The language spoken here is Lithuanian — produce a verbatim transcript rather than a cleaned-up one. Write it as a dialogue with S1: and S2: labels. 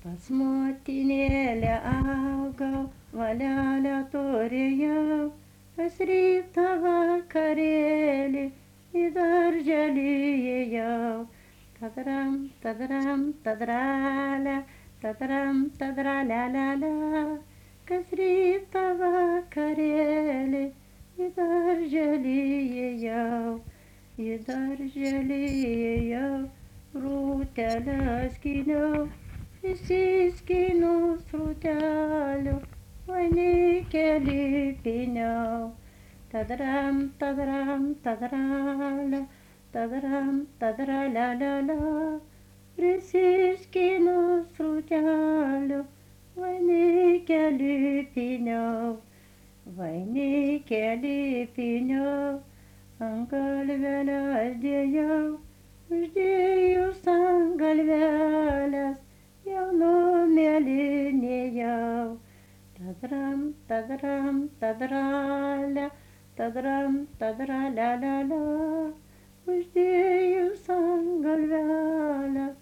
S1: Pas motinėlę augau, valelę turėjau, kas rytą vakarėlį į darželį ėjau. Tadram, tadram, tadralia, tadram, tadralialia, kas rytą vakarėlį į darželį ėjau, į darželį ėjau, rūteles gyniau, įsiskynus rūtelių, vainikėlį pyniau. Tadram, tadram, tadralia, tadram, tadralialia, prisiskynus rūtelių, vainikėlį pyniau, vainikėlį pyniau, ant galvelės dėjau, uždėjus ant galvelės, jau numėlynėjau. Tadram, tadram, tadralia, tadram, tadralialia, uždėjus ant galvelės,